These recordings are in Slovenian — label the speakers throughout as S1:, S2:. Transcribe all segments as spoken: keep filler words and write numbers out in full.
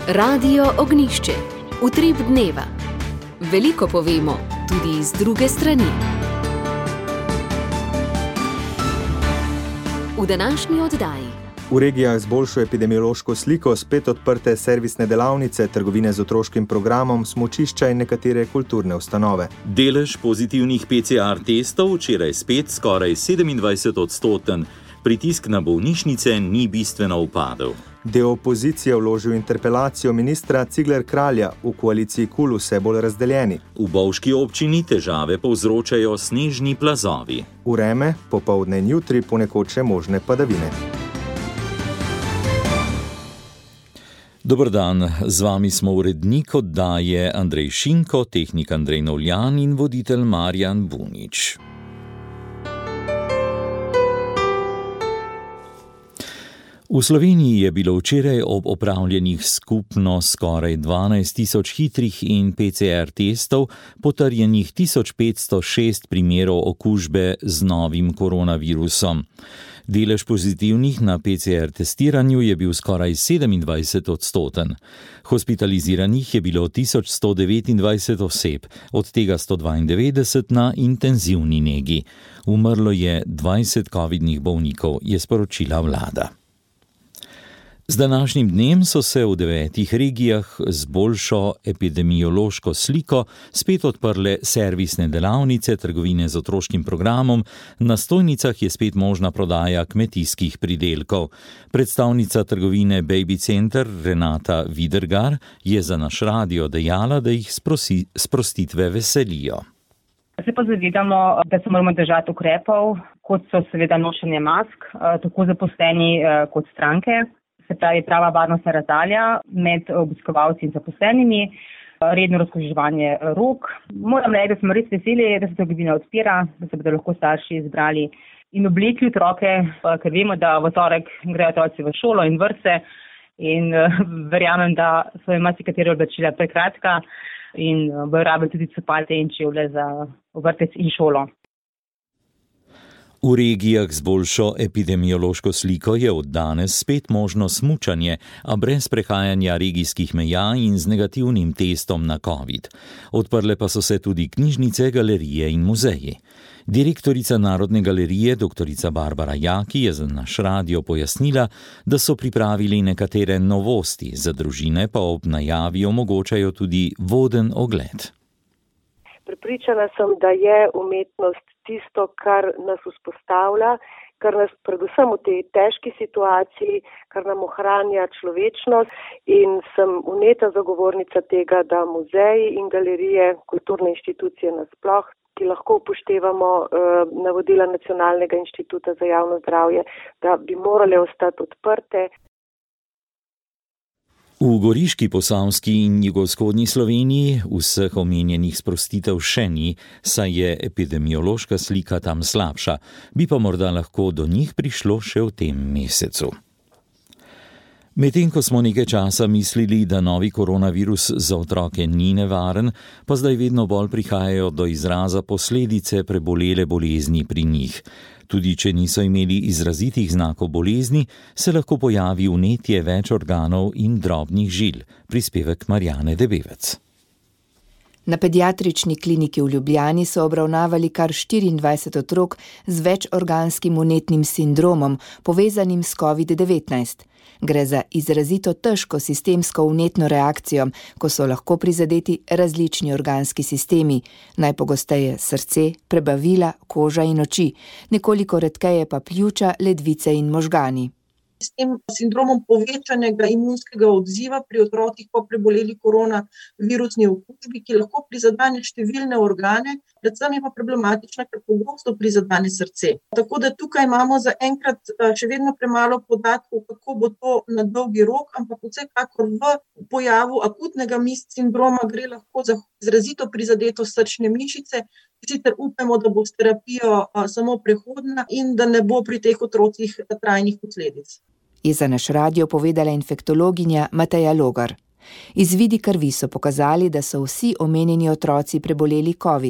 S1: Radio Ognjišče. Utrip dneva. Veliko povemo, tudi iz druge strani. V današnji oddaji.
S2: V regijah z boljšo epidemiološko sliko spet odprte servisne delavnice, trgovine z otroškim programom, smučišča in nekatere kulturne ustanove.
S3: Delež pozitivnih P C R testov včeraj spet skoraj sedemindvajset odstoten. Pritisk na bolnišnice ni bistveno upadel.
S2: Del opozicije vložil interpelacijo ministra Cigler Kralja, v koaliciji KUL vse bolj razdeljeni.
S3: V bovški občini težave povzročajo snežni plazovi.
S2: Vreme, popoldne in jutri ponekod še možne padavine.
S3: Dober dan, z vami smo urednik oddaje Andrej Šinko, tehnik Andrej Novljan in voditelj Marjan Bunič. V Sloveniji je bilo včeraj ob opravljenih skupno skoraj dvanajst tisoč hitrih in P C R testov potrjenih tisoč petsto šest primerov okužbe z novim koronavirusom. Delež pozitivnih na P C R testiranju je bil skoraj sedemindvajset odstoten. Hospitaliziranih je bilo tisoč sto devetindvajset oseb, od tega sto dvaindevetdeset na intenzivni negi. Umrlo je dvajset covidnih bolnikov, je sporočila vlada. Z današnjim dnem so se v devetih regijah z boljšo epidemiološko sliko spet odprle servisne delavnice, trgovine z otroškim programom, na stojnicah je spet možna prodaja kmetijskih pridelkov. Predstavnica trgovine Baby Center Renata Vidergar je za naš radio dejala, da jih sprosi, sprostitve veselijo.
S4: Se pa zavedamo, da se moramo držati ukrepov, kot so seveda nošenje mask, tako zaposleni kot stranke. Se pravi prava varnostna razdalja med obiskovalci in zaposlenimi, redno razkuževanje rok. Moram reči, da smo res veseli, da se trgovina odpira, da se bodo lahko starši izbrali in oblekli otroke, ker vemo, da v torek grejo otroci v šolo in vrtce in verjamem, da so jim marsikatere oblačila prekratka in bojo rabili tudi copate in čevlje za vrtec in šolo.
S3: V regijah z boljšo epidemiološko sliko je od danes spet možno smučanje, a brez prehajanja regijskih meja in z negativnim testom na COVID. Odprle pa so se tudi knjižnice, galerije in muzeji. Direktorica Narodne galerije, doktorica Barbara Jaki, je za naš radio pojasnila, da so pripravili nekatere novosti, za družine pa ob najavi omogočajo tudi voden ogled.
S5: Prepričana sem, da je umetnost tisto, kar nas vzpostavlja, kar nas predvsem v tej težki situaciji, kar nam ohranja človečnost in sem vneta zagovornica tega, da muzeji in galerije, kulturne inštitucije nasploh, ki lahko upoštevamo eh, navodila Nacionalnega inštituta za javno zdravje, da bi morale ostati odprte.
S3: V Goriški, Posavski in jugovzhodni Sloveniji vseh omenjenih sprostitev še ni, saj je epidemiološka slika tam slabša, bi pa morda lahko do njih prišlo še v tem mesecu. Medtem ko smo nekaj časa mislili, da novi koronavirus za otroke ni nevaren, pa zdaj vedno bolj prihajajo do izraza posledice prebolele bolezni pri njih. Tudi če niso imeli izrazitih znakov bolezni, se lahko pojavi vnetje več organov in drobnih žil. Prispevek Marjane Debevec.
S6: Na pediatrični kliniki v Ljubljani so obravnavali kar štiriindvajset otrok z večorganskim vnetnim sindromom, povezanim s covid devetnajst. Gre za izrazito težko sistemsko vnetno reakcijo, ko so lahko prizadeti različni organski sistemi, najpogosteje srce, prebavila, koža in oči, nekoliko redkeje pa pljuča, ledvice in možgani.
S7: S tem sindromom povečanega imunskega odziva pri otrocih po preboleli koronavirusni okužbi, ki lahko prizadene številne organe, predvsem je pa problematična, ker pogosto prizadene srce. Tako da tukaj imamo za enkrat še vedno premalo podatkov, kako bo to na dolgi rok, ampak vsekakor v pojavu akutnega mist sindroma gre lahko za izrazito prizadeto srčne mišice, sicer upamo, da bo s terapijo samo prehodna in da ne bo pri teh otrocih trajnih posledic.
S6: Je za naš radio povedala infektologinja Mateja Logar. Izvidi krvi so pokazali, da so vsi omenjeni otroci preboleli COVID.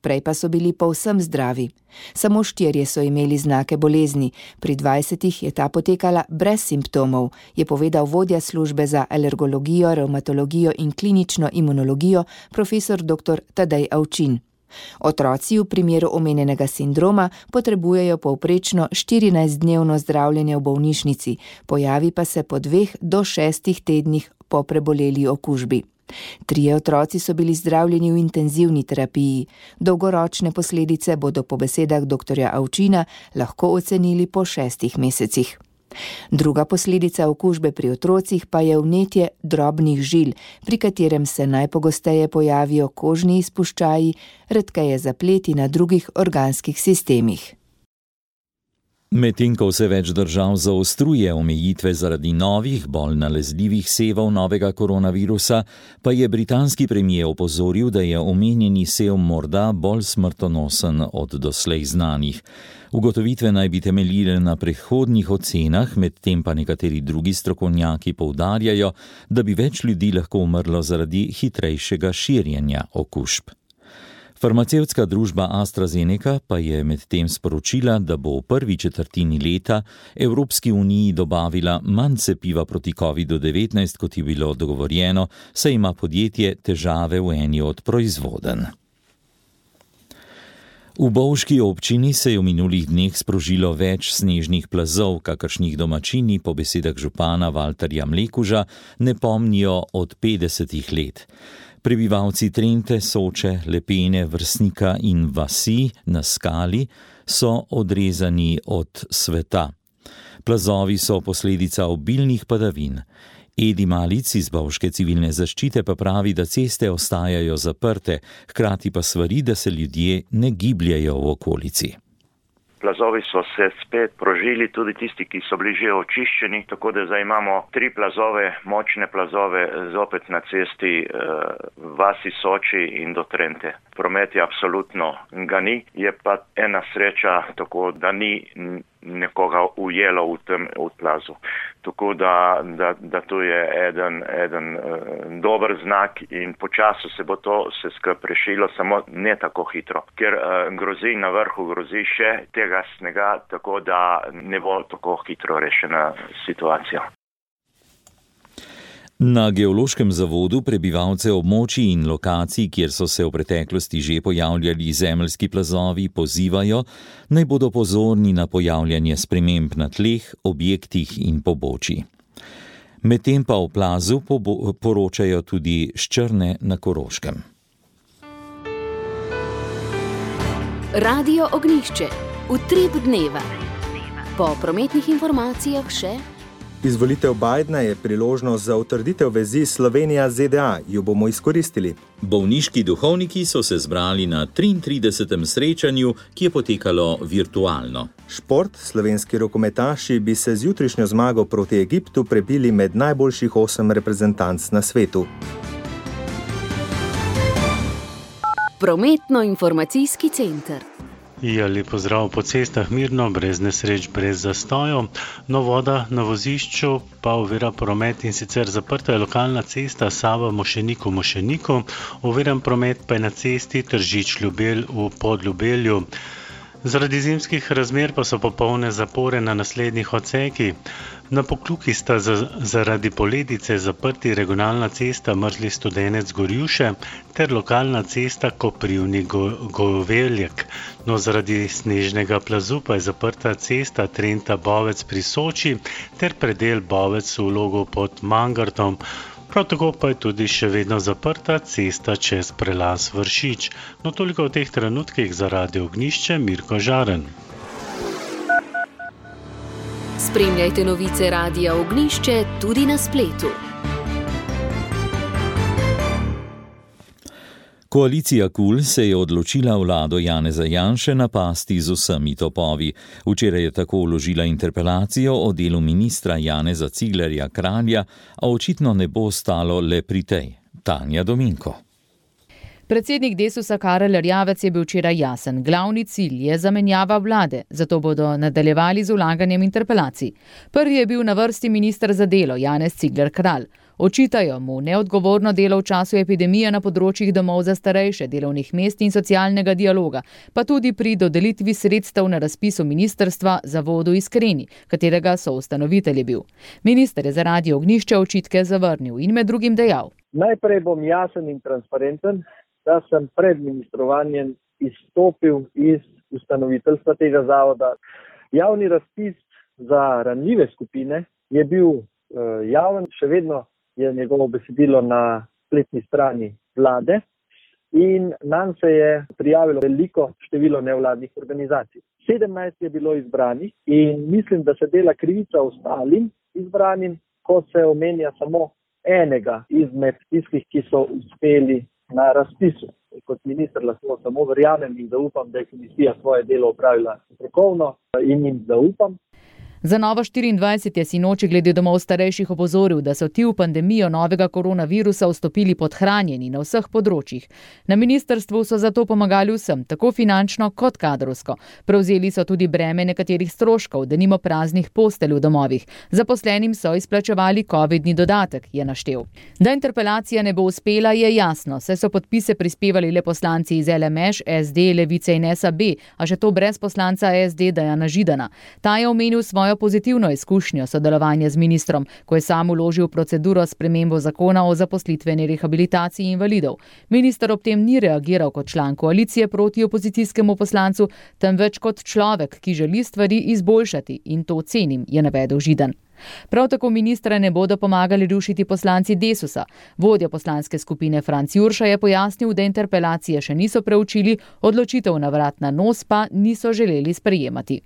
S6: prej pa so bili povsem zdravi. Samo štirje so imeli znake bolezni, pri dvajsetih je ta potekala brez simptomov, je povedal vodja službe za alergologijo, revmatologijo in klinično imunologijo profesor doktor Tadej Avčin. Otroci v primeru omenjenega sindroma potrebujejo povprečno štirinajstdnevno zdravljenje v bolnišnici, pojavi pa se po dveh do šestih tednih po preboleli okužbi. Trije otroci so bili zdravljeni v intenzivni terapiji. Dolgoročne posledice bodo po besedah doktorja Avčina lahko ocenili po šestih mesecih. Druga posledica okužbe pri otrocih pa je vnetje drobnih žil, pri katerem se najpogosteje pojavijo kožni izpuščaji, redkeje zapleti na drugih organskih sistemih.
S3: Medtem ko vse več držav zaostruje omejitve zaradi novih, bolj nalezljivih sevov novega koronavirusa, pa je britanski premier opozoril, da je omenjeni sev morda bolj smrtonosen od doslej znanih. Ugotovitve naj bi temeljile na predhodnih ocenah, medtem pa nekateri drugi strokovnjaki poudarjajo, da bi več ljudi lahko umrlo zaradi hitrejšega širjenja okužb. Farmacevtska družba AstraZeneca pa je medtem sporočila, da bo v prvi četrtini leta Evropski uniji dobavila manj cepiva proti kovidu devetnajst, kot je bilo dogovorjeno, saj ima podjetje težave v eni od proizvodenj. V bovški občini se je v minulih dneh sprožilo več snežnih plazov, kakršnih domačini po besedah župana Valterja Mlekuža ne pomnijo od petdesetih let. Prebivalci Trente, Soče, Lepene, Vrsnika in vasi na Skali so odrezani od sveta. Plazovi so posledica obilnih padavin. Edi Malic iz bovške civilne zaščite pa pravi, da ceste ostajajo zaprte, hkrati pa svari, da se ljudje ne gibljejo v okolici.
S8: Plazovi so se spet prožili, tudi tisti, ki so bili že očiščeni, tako da zdaj imamo tri plazove, močne plazove zopet na cesti eh, vasi Soči in do Trente. Promet je absolutno ga ni, je pa ena sreča, tako da ni nekoga ujelo v tem v plazu. Tako da, da, da to je eden, eden uh, dober znak in počasi se bo to se skupaj prešilo, samo ne tako hitro, ker uh, grozi na vrhu, grozi še tega snega, tako da ne bo tako hitro rešena situacija.
S3: Na geološkem zavodu prebivalce območij in lokacij, kjer so se v preteklosti že pojavljali zemeljski plazovi, pozivajo, naj bodo pozorni na pojavljanje sprememb na tleh, objektih in pobočij. Medtem pa o plazu poročajo tudi Ščrne na Koroškem.
S1: Radio Ognjišče, utrip dneva. Po prometnih informacijah še...
S2: Izvolitev Bidna je priložnost za utrditev vezi Slovenija-Z D A, jo bomo izkoristili.
S3: Bolniški duhovniki so se zbrali na triintridesetem srečanju, ki je potekalo virtualno.
S2: Šport, slovenski rokometaši bi se z jutrišnjo zmago proti Egiptu prebili med najboljših osem reprezentanc na svetu.
S1: Prometno-informacijski center.
S9: Ja, lep pozdrav. Po cestah mirno, brez nesreč, brez zastojev. No, voda na vozišču pa ovira promet, in sicer zaprta je lokalna cesta Sava Mošeniku Mošeniku, oviran promet pa je na cesti Tržič-Ljubelj v Podljubelju. Zaradi zimskih razmer pa so popolne zapore na naslednjih odsekih. Na Pokljuki sta za, zaradi poledice zaprti regionalna cesta Mrzli Studenec Gorjuše ter lokalna cesta Koprivnik Goveljek. No, zaradi snežnega plazu pa je zaprta cesta Trenta Bovec pri Soči ter predel Bovec v Logu pod Mangartom. Prav tako pa je tudi še vedno zaprta cesta čez prelaz Vršič. No, toliko v teh trenutkih za Radio Ognjišče, Mirko Žaren.
S1: Spremljajte novice Radia Ognjišče tudi na spletu.
S3: Koalicija KUL se je odločila vlado Janeza Janše napasti z vsemi topovi. Včeraj je tako vložila interpelacijo o delu ministra Janeza Ciglerja Kralja, a očitno ne bo stalo le pri tej. Tanja Dominko.
S10: Predsednik Desusa Karel Erjavec je bil včeraj jasen. Glavni cilj je zamenjava vlade, zato bodo nadaljevali z vlaganjem interpelacij. Prvi je bil na vrsti minister za delo Janez Cigler Kralj. Očitajo mu neodgovorno delo v času epidemije na področjih domov za starejše, delovnih mest in socialnega dialoga, pa tudi pri dodelitvi sredstev na razpisu ministrstva za vodo Iskreni, katerega soustanovitelj je bil. Minister je za Radio Ognjišče očitke zavrnil in med drugim dejal.
S11: Najprej bom jasen in transparenten, da sem pred ministrovanjem izstopil iz ustanoviteljstva tega zavoda. Javni razpis za ranljive skupine je bil uh, javen, še vedno je njegovo besedilo na spletni strani vlade in nam se je prijavilo veliko število nevladnih organizacij. sedemnajst je bilo izbranih in mislim, da se dela krivica ostalim izbranim, ko se omenja samo enega izmed tistih, ki so uspeli na razpisu. Kot minister lahko samo verjamem in zaupam, da je komisija svoje delo opravila strokovno in jim zaupam.
S10: Za Novo štiriindvajset je sinoči glede domov starejših opozoril, da so ti v pandemijo novega koronavirusa vstopili podhranjeni na vseh področjih. Na ministrstvu so zato pomagali vsem, tako finančno kot kadrovsko. Prevzeli so tudi breme nekaterih stroškov, denimo praznih postelj v domovih. Zaposlenim so izplačevali covidni dodatek, je naštel. Da interpelacija ne bo uspela, je jasno, saj so podpise prispevali le poslanci iz L M Š, S D, Levice in S A B, a še to brez poslanca S D Dejana Židana. Ta je omenil svojo pozitivno izkušnjo sodelovanja z ministrom, ko je sam vložil proceduro spremembo zakona o zaposlitveni rehabilitaciji invalidov. Minister ob tem ni reagiral kot član koalicije proti opozicijskemu poslancu, temveč kot človek, ki želi stvari izboljšati in to cenim, je navedel Židan. Prav tako ministra ne bodo pomagali rušiti poslanci Desusa. Vodja poslanske skupine Franc Jurša je pojasnil, da interpelacije še niso preučili, odločitev na vrat na nos pa niso želeli sprejemati.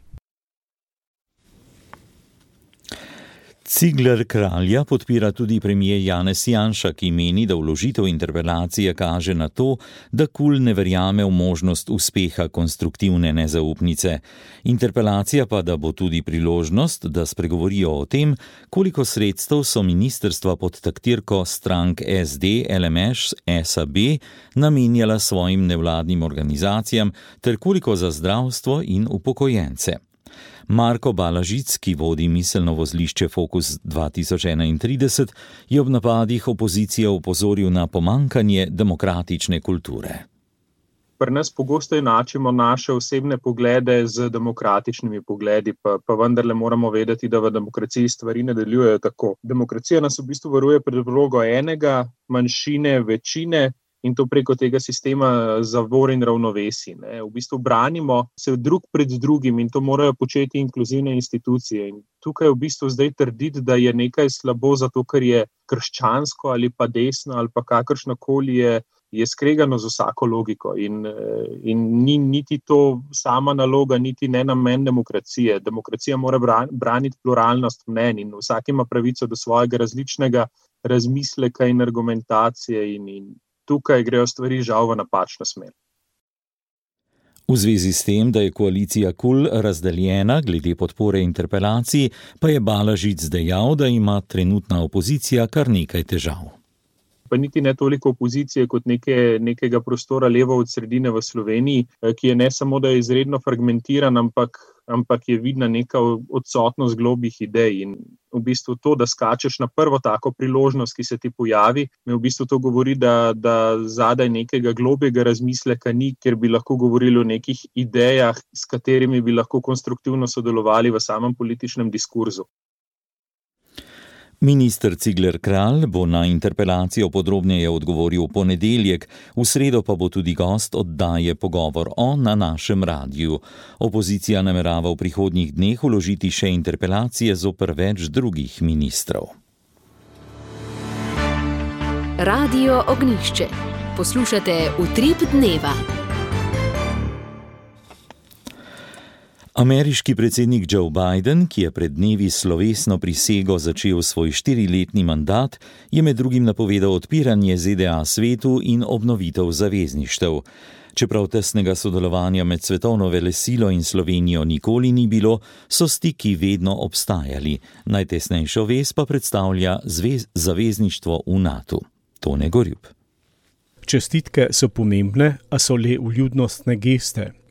S3: Cigler Kralja podpira tudi premier Janez Janša, ki meni, da vložitev interpelacije kaže na to, da KUL ne verjame v možnost uspeha konstruktivne nezaupnice. Interpelacija pa da bo tudi priložnost, da spregovorijo o tem, koliko sredstev so ministrstva pod taktirko strank S D, L M Š, S A B namenjala svojim nevladnim organizacijam ter koliko za zdravstvo in upokojence. Marko Balažic, ki vodi miselno vozlišče Fokus dva tisoč enaintrideset, je ob napadih opozicije opozoril na pomankanje demokratične kulture.
S12: Pri nas pogosto enačimo naše osebne poglede z demokratičnimi pogledi, pa, pa vendarle moramo vedeti, da v demokraciji stvari ne delujejo tako. Demokracija nas v bistvu varuje pred vlogo enega, manjšine, večine, in to preko tega sistema zavor in ravnovesij. Ne. V bistvu branimo se drug pred drugim in to morajo početi inkluzivne institucije. In tukaj v bistvu zdaj trditi, da je nekaj slabo zato, ker je krščansko ali pa desno ali pa kakršnokoli je, je skregano z vsako logiko. In, in ni niti to sama naloga, niti ne namen demokracije. Demokracija mora braniti pluralnost mnenj in vsak ima pravico do svojega različnega razmisleka in argumentacije in, in tukaj grejo stvari žal v napačno smer.
S3: V zvezi s tem, da je koalicija KUL razdeljena glede podpore interpelaciji, pa je Balažic dejal, da ima trenutna opozicija kar nekaj težav.
S12: Pa niti ne toliko opozicije kot neke, nekega prostora levo od sredine v Sloveniji, ki je ne samo, da je izredno fragmentiran, ampak, ampak je vidna neka odsotnost globih idej. In v bistvu to, da skačeš na prvo tako priložnost, ki se ti pojavi, me v bistvu to govori, da, da zadaj nekega globjega razmisleka ni, ker bi lahko govorili o nekih idejah, s katerimi bi lahko konstruktivno sodelovali v samem političnem diskurzu.
S3: Minister Cigler Kralj bo na interpelacijo podrobneje odgovoril v ponedeljek, v sredo pa bo tudi gost oddaje Pogovor o na našem radiju. Opozicija namerava v prihodnjih dneh vložiti še interpelacije zoper več drugih ministrov.
S1: Radio Ognjišče. Poslušate Utrip dneva.
S3: Ameriški predsednik Joe Biden, ki je pred dnevi slovesno prisego začel svoj štiriletni mandat, je med drugim napovedal odpiranje Z D A svetu in obnovitev zavezništev. Čeprav tesnega sodelovanja med svetovno velesilo in Slovenijo nikoli ni bilo, so stiki vedno obstajali. Najtesnejšo vez pa predstavlja zvez, zavezništvo v NATO. Tone Gorjup.
S13: Čestitke so pomembne, a so le vljudnostne geste.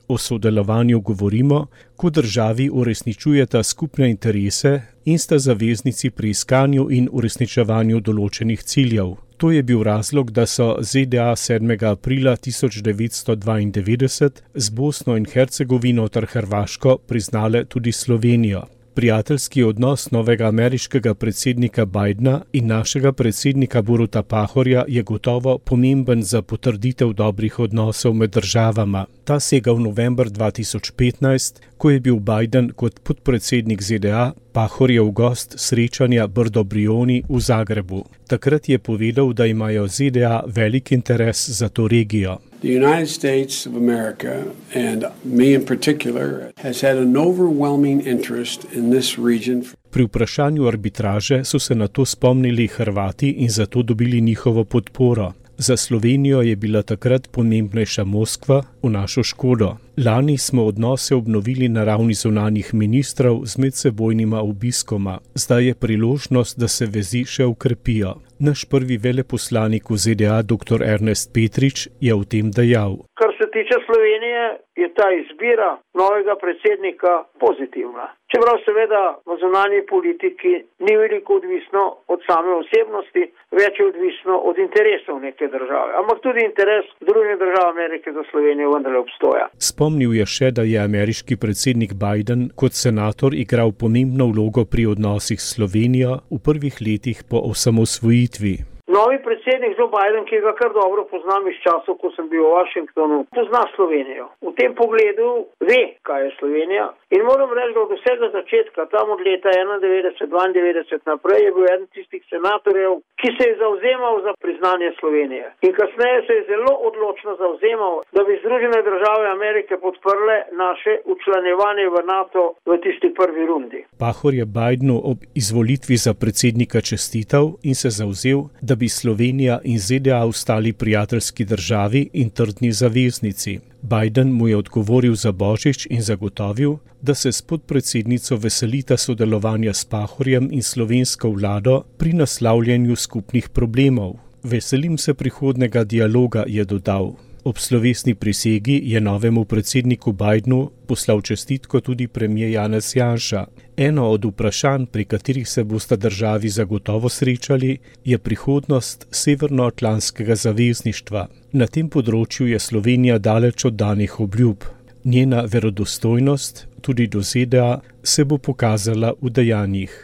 S13: o sodelovanju govorimo, ko državi uresničujeta skupne interese in sta zaveznici pri iskanju in uresničevanju določenih ciljev. To je bil razlog, da so Z D A sedmega aprila tisoč devetsto dvaindevetdeset z Bosno in Hercegovino ter Hrvaško priznale tudi Slovenijo. Prijateljski odnos novega ameriškega predsednika Bidena in našega predsednika Boruta Pahorja je gotovo pomemben za potrditev dobrih odnosov med državama. Ta sega v november dva tisoč petnajst, ko je bil Biden kot podpredsednik Z D A Pahorjev gost srečanja Brdo Brioni v Zagrebu. Takrat je povedal, da imajo Z D A velik interes za to regijo.
S14: The United States of America, and me in particular, has had an overwhelming interest in this region.
S13: Pri vprašanju arbitraže so se na to spomnili Hrvati in zato dobili njihovo podporo. Za Slovenijo je bila takrat pomembnejša Moskva v našo škodo. Lani smo odnose obnovili na ravni zunanjih ministrov z medsebojnima obiskoma. Zdaj je priložnost, da se vezi še ukrepijo. Naš prvi veleposlanik v Z D A, dr. Ernest Petrič, je o tem dejal.
S15: Kar se tiče Slovenije, je ta izbira novega predsednika pozitivna. Čeprav seveda v zunanji politiki ni veliko odvisno od same osebnosti, več je odvisno od interesov neke države. Ampak tudi interes Združenih držav Amerike za Slovenijo vendarle obstoja.
S13: Spomnil je še, da je ameriški predsednik Biden kot senator igral pomembno vlogo pri odnosih s Slovenijo v prvih letih po osamosvojitvi.
S15: Novi predsednik Joe Biden, ki ga kar dobro poznam iz časov, ko sem bil v Washingtonu, pozna Slovenijo. V tem pogledu ve, kaj je Slovenija. In moram reči, da od vsega začetka, tam od leta enaindevetdeset dvaindevetdeset naprej, je bil eden tistih senatorjev, ki se je zavzemal za priznanje Slovenije. In kasneje se je zelo odločno zavzemal, da bi Združene države Amerike podprle naše učlanjevanje v NATO v tisti prvi rundi.
S13: Pahor je Bidenu ob izvolitvi za predsednika čestital in se zavzel, da bi Slovenija in Z D A ostali prijateljski državi in trdni zaveznici. Biden mu je odgovoril za božič in zagotovil, da se s podpredsednico veselita sodelovanja s Pahorjem in slovensko vlado pri naslavljanju skupnih problemov. Veselim se prihodnega dialoga, je dodal. Ob slovesni prisegi je novemu predsedniku Bidenu poslal čestitko tudi premier Janez Janša. Eno od vprašanj, pri katerih se bosta državi zagotovo srečali, je prihodnost Severnoatlantskega zavezništva. Na tem področju je Slovenija daleč od danih obljub. Njena verodostojnost, tudi do Z D A, se bo pokazala v dejanjih.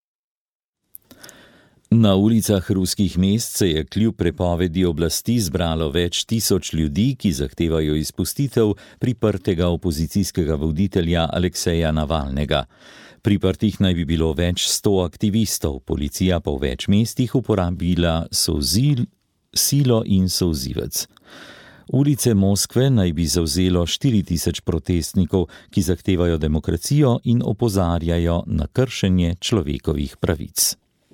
S3: Na ulicah ruskih mest se je kljub prepovedi oblasti zbralo več tisoč ljudi, ki zahtevajo izpustitev priprtega opozicijskega voditelja Alekseja Navalnega. Priprtih naj bi bilo več sto aktivistov, policija pa v več mestih uporabila solzil, silo in solzivec. Ulice Moskve naj bi zavzelo štiri tisoč protestnikov, ki zahtevajo demokracijo in opozarjajo na kršenje človekovih pravic.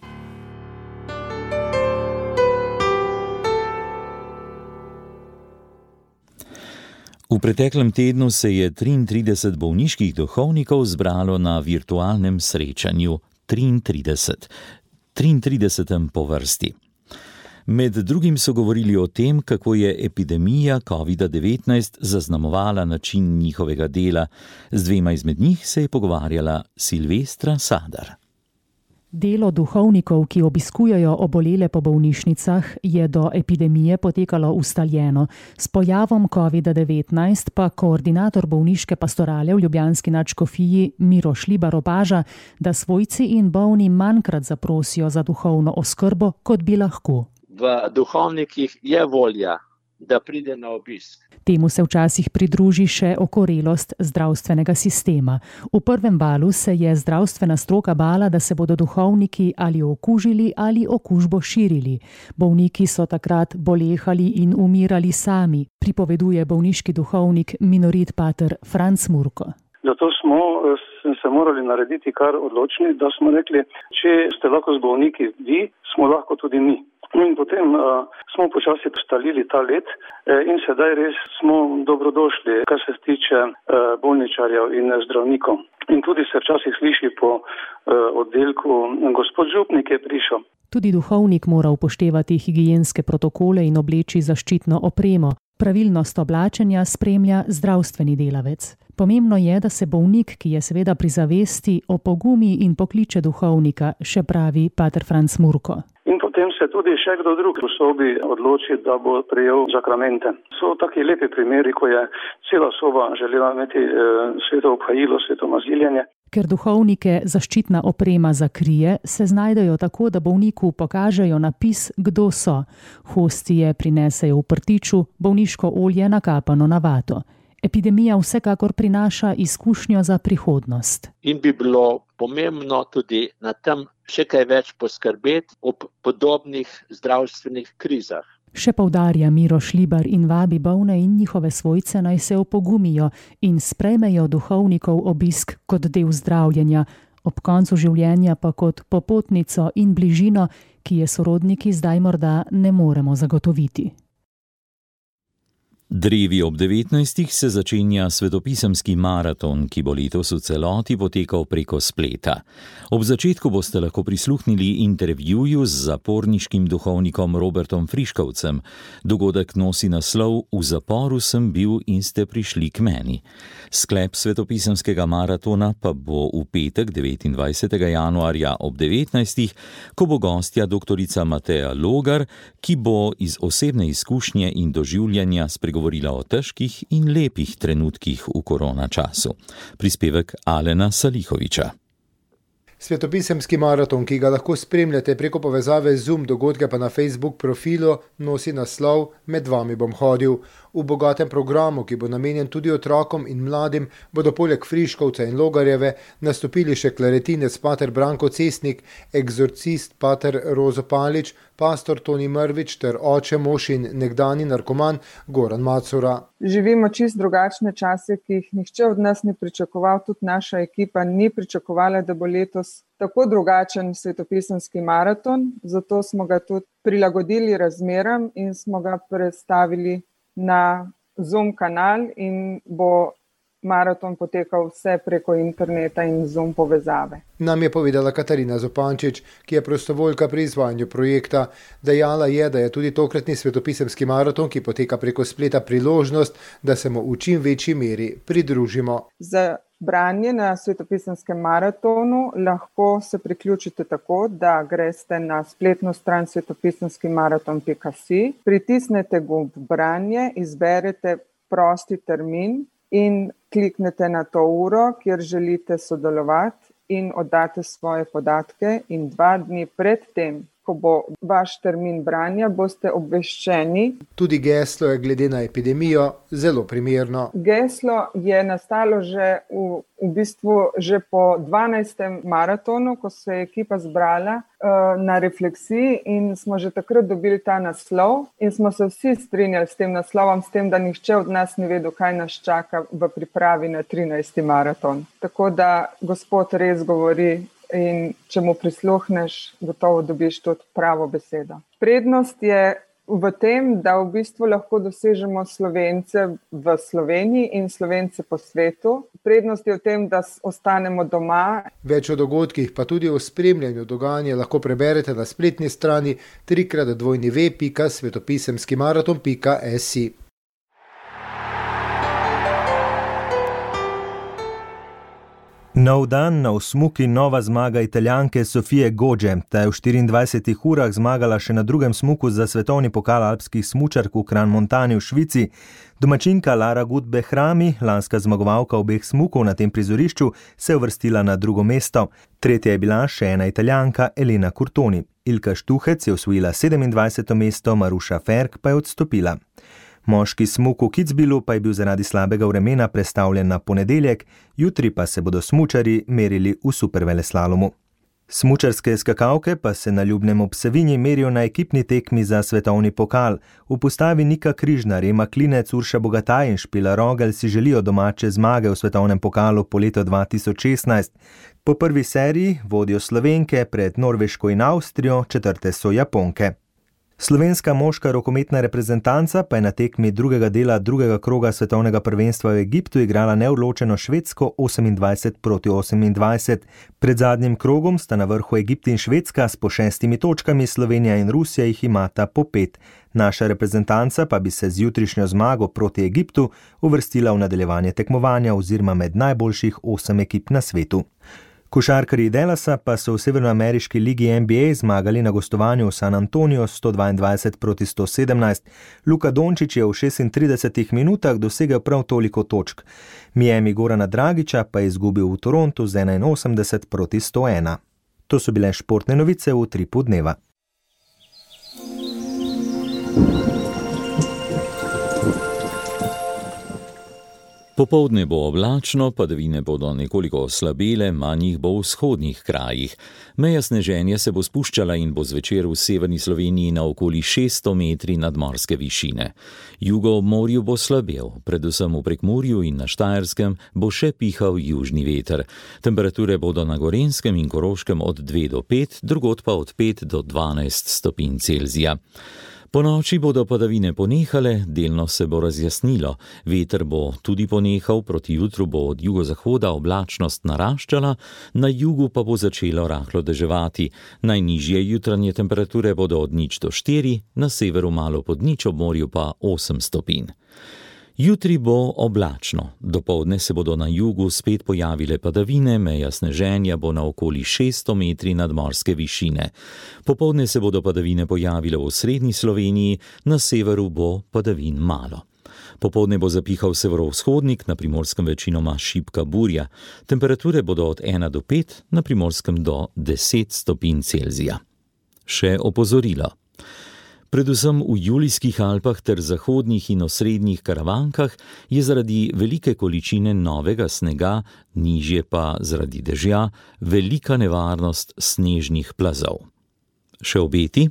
S3: V preteklem tednu se je triintrideset bolniških duhovnikov zbralo na virtualnem srečanju, triintrideset, triintridesetem po vrsti. Med drugim so govorili o tem, kako je epidemija kovida devetnajst zaznamovala način njihovega dela. Z dvema izmed njih se je pogovarjala Silvestra Sadar.
S16: Delo duhovnikov, ki obiskujejo obolele po bolnišnicah, je do epidemije potekalo ustaljeno. S pojavom kovida devetnajst pa koordinator bolniške pastorale v ljubljanski nadškofiji Miro Šlibar opaža, da svojci in bolni manjkrat zaprosijo za duhovno oskrbo, kot bi lahko.
S17: V duhovnikih je volja, da pride na obisk.
S16: Temu se včasih pridruži še okorelost zdravstvenega sistema. V prvem valu se je zdravstvena stroka bala, da se bodo duhovniki ali okužili ali okužbo širili. Bolniki so takrat bolehali in umirali sami, pripoveduje bolniški duhovnik minorit pater Franc Murko.
S18: Zato smo se morali narediti kar odločni, da smo rekli, če ste lahko z bolniki vi, smo lahko tudi mi. In potem uh, smo počasi postalili ta let eh, in sedaj res smo dobrodošli, kar se tiče uh, bolničarjev in zdravnikov. In tudi se včasih sliši po uh, oddelku, gospod župnik je prišel.
S16: Tudi duhovnik mora upoštevati higienske protokole in obleči zaščitno opremo. Pravilnost oblačenja spremlja zdravstveni delavec. Pomembno je, da se bolnik, ki je seveda pri zavesti, opogumi in pokliče duhovnika, še pravi pater Franc Murko.
S18: In potem se tudi še kdo drug v sobi odloči, da bo prejel zakramente. So taki lepi primeri, ko je cela soba želela imeti eh, sveto obhajilo, sveto maziljenje.
S16: Ker duhovnike zaščitna oprema zakrije, se znajdejo tako, da bolniku pokažejo napis, kdo so. Hostije prinesejo v prtiču, bolniško olje nakapano na vato. Epidemija vsekakor prinaša izkušnjo za prihodnost.
S17: In bi bilo pomembno tudi na tem še kaj več poskrbeti ob podobnih zdravstvenih krizah.
S16: Še poudarja Miro Šlibar in vabi bolne in njihove svojce naj se opogumijo in sprejmejo duhovnikov obisk kot del zdravljenja, ob koncu življenja pa kot popotnico in bližino, ki je sorodniki zdaj morda ne moremo zagotoviti.
S3: Drevi ob devetnajstih se začenja svetopisemski maraton, ki bo letos v celoti potekal preko spleta. Ob začetku boste lahko prisluhnili intervjuju z zaporniškim duhovnikom Robertom Friškovcem. Dogodek nosi naslov V zaporu sem bil in ste prišli k meni. Sklep svetopisemskega maratona pa bo v petek devetindvajsetega januarja ob devetnajstih, ko bo gostja doktorica Mateja Logar, ki bo iz osebne izkušnje in doživljanja spregovorila govorila o težkih in lepih trenutkih v korona času. Prispevek Alena Salihoviča.
S19: Svetopisemski maraton, ki ga lahko spremljate preko povezave Zoom, dogodke pa na Facebook profilu, nosi naslov Med vami bom hodil. V bogatem programu, ki bo namenjen tudi otrokom in mladim, bodo poleg Friškovca in Logarjeve nastopili še klaretinec pater Branko Cesnik, egzorcist pater Rozo Palič, pastor Toni Mrvič ter oče mož in nekdani narkoman Goran Macura.
S20: Živimo čist drugačne čase, ki jih nihče od nas ni pričakoval, tudi naša ekipa ni pričakovala, da bo letos tako drugačen svetopisemski maraton, zato smo ga tudi prilagodili razmeram in smo ga prestavili na Zoom kanal in bo maraton potekal vse preko interneta in Zoom povezave.
S19: Nam je povedala Katarina Zopančič, ki je prostovoljka pri izvajanju projekta. Dejala je, da je tudi tokratni svetopisemski maraton, ki poteka preko spleta, priložnost, da se mu v čim večji meri pridružimo.
S20: Za branje na svetopisemskem maratonu lahko se priključite tako, da greste na spletno stran svetopisemski maraton pika si, pritisnete gumb branje, izberete prosti termin in kliknete na to uro, kjer želite sodelovati in oddate svoje podatke in dva dni pred tem, ko bo vaš termin branja, boste obveščeni.
S19: Tudi geslo je glede na epidemijo zelo primerno.
S20: Geslo je nastalo že v, v bistvu že po dvanajstem maratonu, ko se je ekipa zbrala uh, na refleksiji in smo že takrat dobili ta naslov in smo se vsi strinjali s tem naslovom, s tem, da nihče od nas ni vedel, kaj nas čaka v pripravi na trinajsti maraton. Tako da Gospod res govori in če mu prisluhneš, gotovo dobiš tudi pravo besedo. Prednost je v tem, da v bistvu lahko dosežemo Slovence v Sloveniji in Slovence po svetu. Prednost je v tem, da ostanemo doma.
S19: Več o dogodkih, pa tudi o spremljanju dogajanja lahko preberete na spletni strani trikrat dvojni ve pika svetopisemski maraton pika si.
S2: Nov dan, nov smuk in nova zmaga Italijanke Sofije Gogge. Ta je v štiriindvajsetih urah zmagala še na drugem smuku za svetovni pokal alpskih smučark v Crans-Montani v Švici. Domačinka Lara Gut-Behrami, lanska zmagovalka obeh smukov na tem prizorišču, se je uvrstila na drugo mesto. Tretja je bila še ena Italijanka, Elena Curtoni. Ilka Štuhec je osvojila sedemindvajseto mesto, Maruša Ferk pa je odstopila. Moški smuk v Kitzbühelu pa je bil zaradi slabega vremena prestavljen na ponedeljek, jutri pa se bodo smučarji merili v superveleslalomu. Smučarske skakalke pa se na Ljubnem ob Savinji merijo na ekipni tekmi za svetovni pokal. V postavi Nika Križnar, Ema Klinec, Urša Bogataj in Špela Rogel si želijo domače zmage v svetovnem pokalu po letu dva tisoč šestnajst. Po prvi seriji vodijo Slovenke, pred Norveško in Avstrijo, četrte so Japonke. Slovenska moška rokometna reprezentanca pa je na tekmi drugega dela drugega kroga svetovnega prvenstva v Egiptu igrala neodločeno Švedsko osemindvajset proti osemindvajset. Pred zadnjim krogom sta na vrhu Egipt in Švedska s po šestimi točkami, Slovenija in Rusija jih imata po pet. Naša reprezentanca pa bi se z jutrišnjo zmago proti Egiptu uvrstila v nadaljevanje tekmovanja oziroma med najboljših osem ekip na svetu. Košarkarji Dallasa pa so v severnoameriški ligi N B A zmagali na gostovanju v San Antonio sto dvaindvajset proti sto sedemnajst. Luka Dončić je v šestintridesetih minutah dosegel prav toliko točk. Miami Gorana Dragića pa je izgubil v Torontu z enainosemdeset proti sto ena. To so bile športne novice v Utripu dneva.
S3: Popoldne bo oblačno, padavine bodo nekoliko oslabele, manj jih bo v vzhodnih krajih. Meja sneženja se bo spuščala in bo zvečer v severni Sloveniji na okoli šeststo metri nadmorske višine. Jugo ob morju bo slabel, predvsem v Prekmurju in na Štajerskem bo še pihal južni veter. Temperature bodo na Gorenjskem in Koroškem od dve do pet, drugod pa od pet do dvanajst stopinj Celzija. Po noči bodo padavine ponehale, delno se bo razjasnilo. Veter bo tudi ponehal, proti jutru bo od jugozahoda oblačnost naraščala, na jugu pa bo začelo rahlo deževati. Najnižje jutranje temperature bodo od nič do štiri, na severu malo pod nič, ob morju pa osem stopinj. Jutri bo oblačno, dopoldne se bodo na jugu spet pojavile padavine, meja sneženja bo na okoli šeststo metri nadmorske višine. Popoldne se bodo padavine pojavile v srednji Sloveniji, na severu bo padavin malo. Popoldne bo zapihal severovzhodnik, na Primorskem večinoma šibka burja. Temperature bodo od ena do pet, na Primorskem do deset stopinj Celzija. Še opozorilo. Predvsem v Julijskih Alpah ter zahodnih in osrednjih Karavankah je zaradi velike količine novega snega, nižje pa zaradi dežja, velika nevarnost snežnih plazov. Še obeti?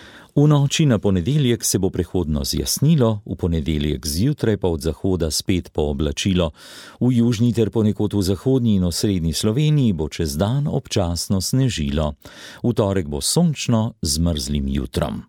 S3: V noči na ponedeljek se bo prehodno zjasnilo, v ponedeljek zjutraj pa od zahoda spet pooblačilo. V južni ter ponekod v zahodni in osrednji Sloveniji bo čez dan občasno snežilo. V torek bo sončno z mrzlim jutrom.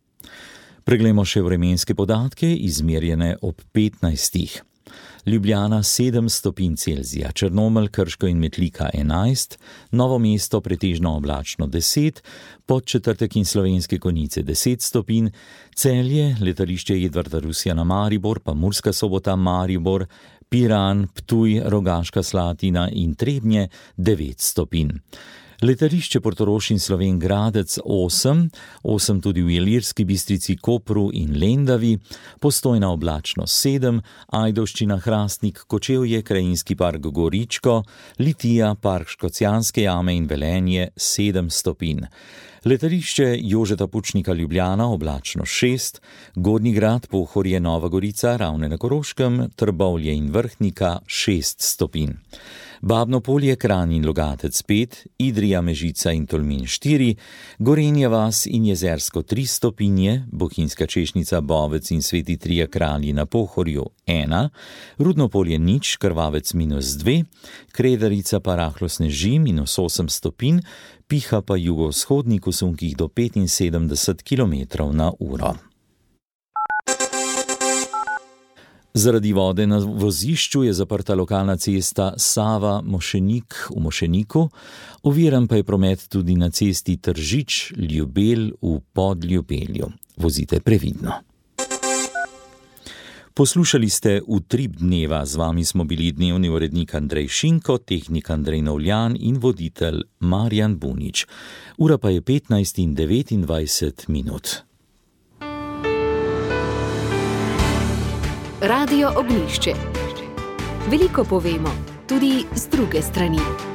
S3: Preglejmo še vremenske podatke, izmerjene ob petnajstih. Ljubljana sedem stopinj Celzija, Črnomelj, Krško in Metlika enajst, Novo mesto pretežno oblačno deset, Podčetrtek in Slovenske Konjice deset stopinj, Celje, letališče Edvarda Rusjana Maribor, pa Murska Sobota Maribor, Piran, Ptuj, Rogaška Slatina in Trebnje devet stopinj. Letališče Portorož in Slovenj Gradec osem, osem tudi v Ilirski Bistrici, Kopru in Lendavi, Postojna oblačno sedem, Ajdovščina, Hrastnik, Kočevje, Krajinski park Goričko, Litija, park Škocjanske jame in Velenje sedem stopinj. Letališče Jožeta Pučnika Ljubljana oblačno šest, Gornji Grad, Pohorje, Nova Gorica, Ravne na Koroškem, Trbovlje in Vrhnika šest stopinj. Babno Polje, Kranj in Logatec pet, Idrija, Mežica in Tolmin štiri, Gorenja vas in Jezersko tri stopinje, Bohinjska Češnica, Bovec in Sveti Trije Kralji na Pohorju ena, Rudno Polje nič, Krvavec minus dve, Kredarica pa rahlo sneži minus osem stopinj, piha pa jugovzhodnik v sunkih do petinsedemdeset kilometrov na uro. Zaradi vode na vozišču je zaprta lokalna cesta Sava-Mošenik v Mošeniku, oviran pa je promet tudi na cesti Tržič-Ljubelj v Podljubelju. Vozite previdno. Poslušali ste Utrip dneva, z vami smo bili dnevni urednik Andrej Šinko, tehnik Andrej Novljan in voditelj Marjan Bunič. Ura pa je petnajst in devetindvajset minut.
S1: Radio Ognjišče. Veliko povemo, tudi z druge strani.